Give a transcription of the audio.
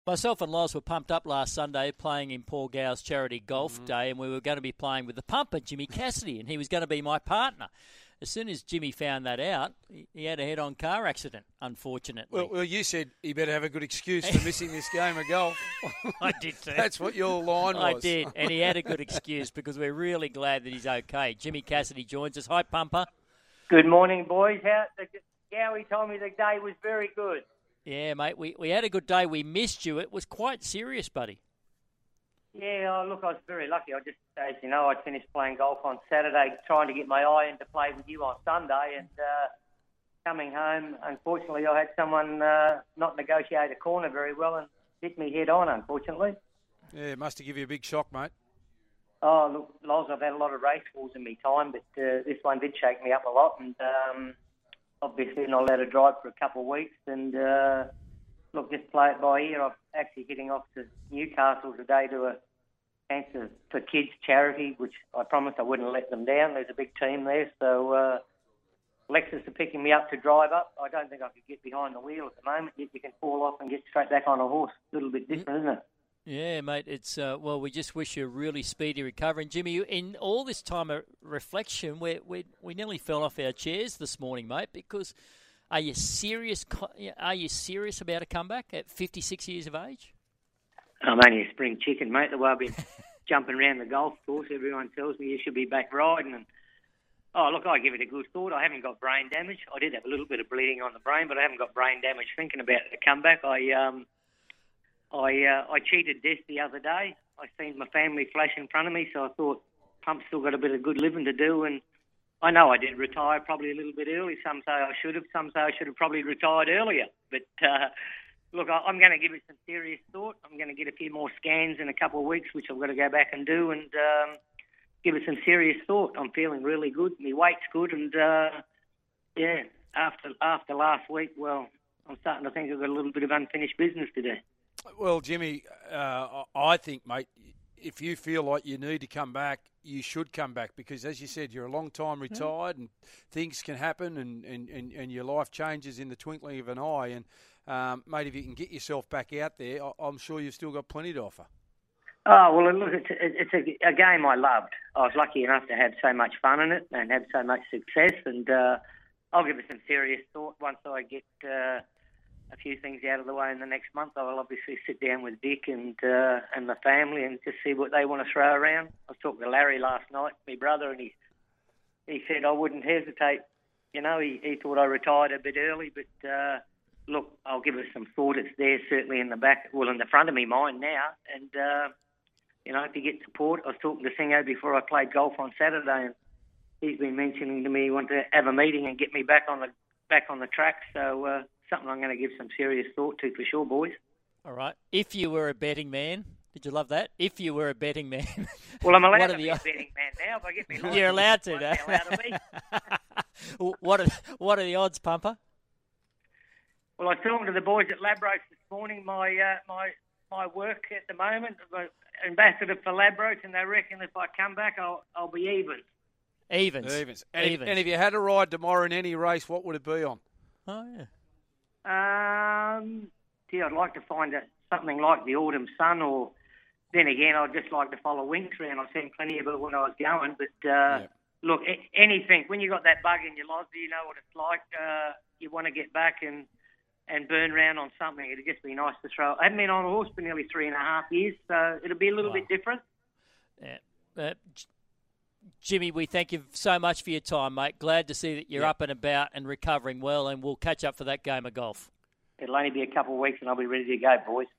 Myself and Loz were pumped up last Sunday playing in Paul Gow's charity golf day, and we were going to be playing with the pumper, Jimmy Cassidy, and he was going to be my partner. As soon as Jimmy found that out, he had a head-on car accident, unfortunately. Well, you said he better have a good excuse for missing this game of golf. I did too. That's what your line was. I did, and he had a good excuse because we're really glad that he's okay. Jimmy Cassidy joins us. Hi, Pumper. Good morning, boys. Gowie told me the day was very good. Yeah, mate, we had a good day. We missed you. It was quite serious, buddy. Yeah, look, I was very lucky. As you know, I'd finished playing golf on Saturday, trying to get my eye in to play with you on Sunday, and coming home, unfortunately, I had someone not negotiate a corner very well and hit me head on, unfortunately. Yeah, it must have given you a big shock, mate. Oh, look, Loz, I've had a lot of race falls in my time, but this one did shake me up a lot, and obviously not allowed to drive for a couple of weeks, and look, just play it by ear. I'm actually heading off to Newcastle today to a Cancer for Kids charity, which I promised I wouldn't let them down. There's a big team there, so Lexus are picking me up to drive up. I don't think I could get behind the wheel at the moment, yet you can fall off and get straight back on a horse. A little bit different, isn't it? Yeah, mate, it's well, we just wish you a really speedy recovery. And Jimmy, in all this time of reflection, we nearly fell off our chairs this morning, mate, because are you serious? Are you serious about a comeback at 56 years of age? I'm only a spring chicken, mate. The way I've been jumping around the golf course, everyone tells me you should be back riding. And look, I give it a good thought. I haven't got brain damage. I did have a little bit of bleeding on the brain, but I haven't got brain damage thinking about the comeback. I cheated death the other day. I seen my family flash in front of me, so I thought Pump's still got a bit of good living to do. And I know I did retire probably a little bit early. Some say I should have. Some say I should have probably retired earlier. But look, I'm going to give it some serious thought. I'm going to get a few more scans in a couple of weeks, which I've got to go back and do, and give it some serious thought. I'm feeling really good. My weight's good, and yeah, after last week, well, I'm starting to think I've got a little bit of unfinished business to do. Well, Jimmy, I think, mate, if you feel like you need to come back, you should come back because, as you said, you're a long time retired and things can happen and your life changes in the twinkling of an eye. And, mate, if you can get yourself back out there, I'm sure you've still got plenty to offer. Oh, well, look, it's a game I loved. I was lucky enough to have so much fun in it and have so much success. And I'll give it some serious thought once I get a few things out of the way in the next month. I'll obviously sit down with Dick and the family and just see what they want to throw around. I was talking to Larry last night, my brother, and he said I wouldn't hesitate. You know, he thought I retired a bit early, but look, I'll give it some thought. It's there certainly in the back, well, in the front of me mind now. And, you know, if you get support, I was talking to Singo before I played golf on Saturday, and he's been mentioning to me he wanted to have a meeting and get me back on the track. So, something I'm going to give some serious thought to for sure, boys. All right. If you were a betting man, did you love that? If you were a betting man. Well, I'm allowed to be a betting man now. If I get me license, you're allowed to, no? What are the odds, Pumper? Well, I was talking to the boys at Labroach this morning. My work at the moment, I'm ambassador for Labroach, and they reckon if I come back, I'll be even. Evens. And if you had a ride tomorrow in any race, what would it be on? Oh, yeah. I'd like to find something like the Autumn Sun, or then again, I'd just like to follow Winks around. I've seen plenty of it when I was going, but look, anything. When you got that bug in your life, you know what it's like. You want to get back and burn around on something. It'd just be nice to throw. I haven't been on a horse for nearly 3.5 years, so it'll be a little bit different. Yeah. Jimmy, we thank you so much for your time, mate. Glad to see that you're up and about and recovering well, and we'll catch up for that game of golf. It'll only be a couple of weeks and I'll be ready to go, boys.